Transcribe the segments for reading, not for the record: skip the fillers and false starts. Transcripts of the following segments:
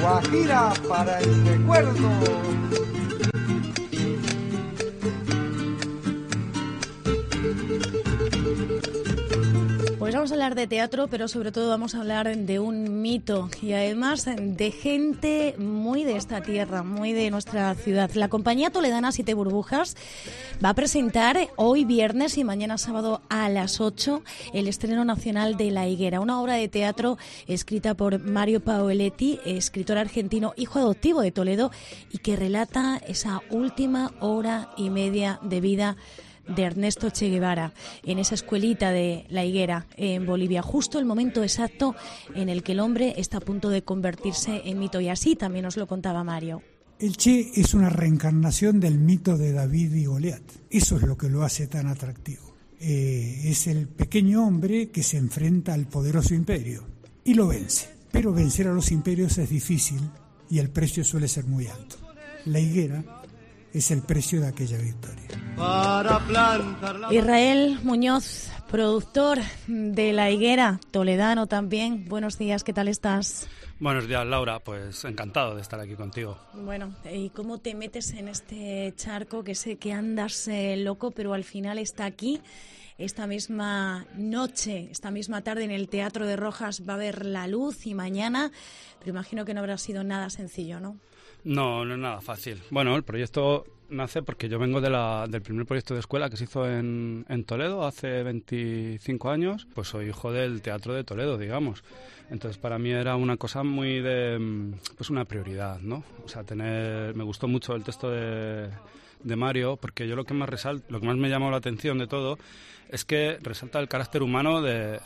Guajira para el recuerdo. Pues vamos a hablar de teatro, pero sobre todo vamos a hablar de un mito y además de gente muy de esta tierra, muy de nuestra ciudad. La compañía toledana Siete Burbujas va a presentar hoy viernes y mañana sábado a las 8 el estreno nacional de La Higuera, una obra de teatro escrita por Mario Paoletti, escritor argentino, hijo adoptivo de Toledo, y que relata esa última hora y media de vida de Ernesto Che Guevara en esa escuelita de La Higuera en Bolivia, justo el momento exacto en el que el hombre está a punto de convertirse en mito, y así también nos lo contaba Mario. El Che es una reencarnación del mito de David y Goliat. Eso es lo que lo hace tan atractivo. Es el pequeño hombre que se enfrenta al poderoso imperio y lo vence. Pero vencer a los imperios es difícil y el precio suele ser muy alto. La higuera es el precio de aquella victoria. Israel Muñoz, productor de La Higuera, toledano también. Buenos días, ¿qué tal estás? Buenos días, Laura, pues encantado de estar aquí contigo. Bueno, ¿y cómo te metes en este charco que sé que andas loco, pero al final está aquí? Esta misma noche, esta misma tarde en el Teatro de Rojas va a haber la luz y mañana, pero imagino que no habrá sido nada sencillo, ¿no? No, no es nada fácil. Bueno, el proyecto nace porque yo vengo del primer proyecto de escuela que se hizo en Toledo hace 25 años. Pues soy hijo del Teatro de Toledo, digamos. Entonces para mí era una cosa muy pues una prioridad, ¿no? O sea, me gustó mucho el texto de Mario, porque yo lo que más me llamó la atención de todo es que resalta el carácter humano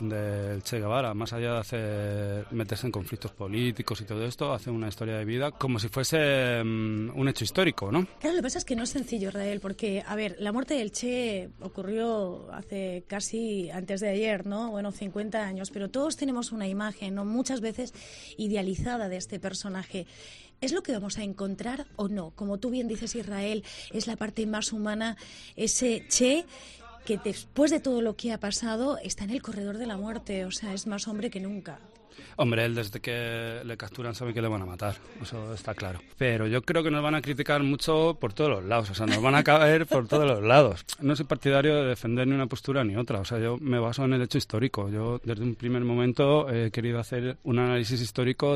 del Che Guevara, más allá de meterse en conflictos políticos y todo esto, hace una historia de vida como si fuese un hecho histórico, ¿no? Claro, lo que pasa es que no es sencillo, Israel, porque, a ver, la muerte del Che ocurrió hace casi antes de ayer, ¿no? Bueno, 50 años, pero todos tenemos una imagen, ¿no?, muchas veces idealizada de este personaje. ¿Es lo que vamos a encontrar o no? Como tú bien dices, Israel, es la parte más humana, ese Che que después de todo lo que ha pasado está en el corredor de la muerte, o sea, es más hombre que nunca. Hombre, él desde que le capturan sabe que le van a matar, eso está claro. Pero yo creo que nos van a criticar mucho por todos los lados, o sea, nos van a caer por todos los lados. No soy partidario de defender ni una postura ni otra, o sea, yo me baso en el hecho histórico. Yo desde un primer momento he querido hacer un análisis histórico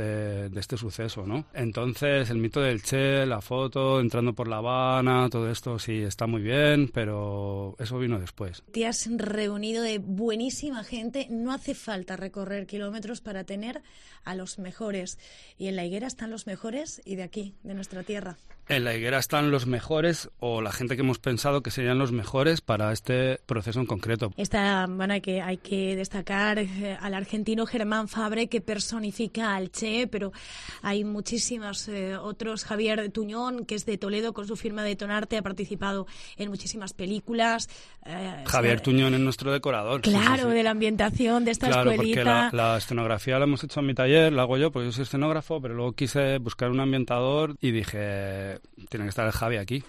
de este suceso, ¿no? Entonces, el mito del Che, la foto, entrando por La Habana, todo esto sí está muy bien, pero eso vino después. Te has reunido de buenísima gente, no hace falta recorrer kilómetros para tener a los mejores. Y en La Higuera están los mejores y de aquí, de nuestra tierra. En La Higuera están los mejores, o la gente que hemos pensado que serían los mejores para este proceso en concreto. Bueno, hay que destacar al argentino Germán Fabre, que personifica al Che, pero hay muchísimos otros. Javier Tuñón, que es de Toledo, con su firma de Tonarte, ha participado en muchísimas películas. Javier Tuñón es nuestro decorador. Claro, sí. De la ambientación de esta escuelita. Claro, porque la escenografía la hemos hecho en mi taller, la hago yo, porque yo soy escenógrafo, pero luego quise buscar un ambientador y dije, tiene que estar el Javi aquí.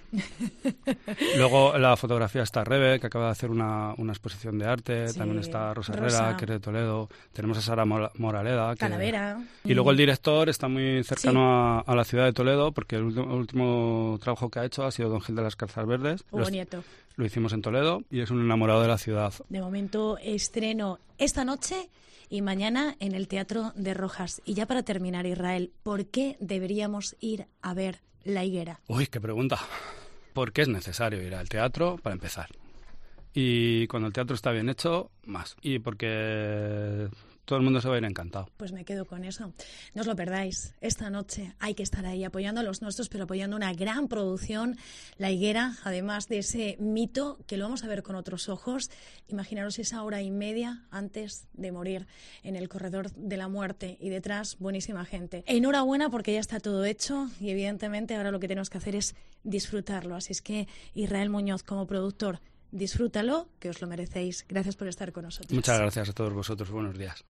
Luego la fotografía está Rebe, que acaba de hacer una exposición de arte, sí, también está Rosa Herrera, que es de Toledo, tenemos a Sara Moraleda, Calavera. Y luego el director está muy cercano, sí, a la ciudad de Toledo, porque el último trabajo que ha hecho ha sido Don Gil de las Calzas Verdes. Hugo Nieto. Lo hicimos en Toledo y es un enamorado de la ciudad. De momento estreno esta noche y mañana en el Teatro de Rojas. Y ya para terminar, Israel, ¿por qué deberíamos ir a ver La Higuera? Uy, qué pregunta. Porque es necesario ir al teatro para empezar. Y cuando el teatro está bien hecho, más. Y porque todo el mundo se va a ir encantado. Pues me quedo con eso. No os lo perdáis. Esta noche hay que estar ahí apoyando a los nuestros, pero apoyando una gran producción, La Higuera, además de ese mito que lo vamos a ver con otros ojos. Imaginaros esa hora y media antes de morir en el corredor de la muerte y detrás buenísima gente. Enhorabuena porque ya está todo hecho y evidentemente ahora lo que tenemos que hacer es disfrutarlo. Así es que Israel Muñoz, como productor, disfrútalo, que os lo merecéis. Gracias por estar con nosotros. Muchas gracias a todos vosotros. Buenos días.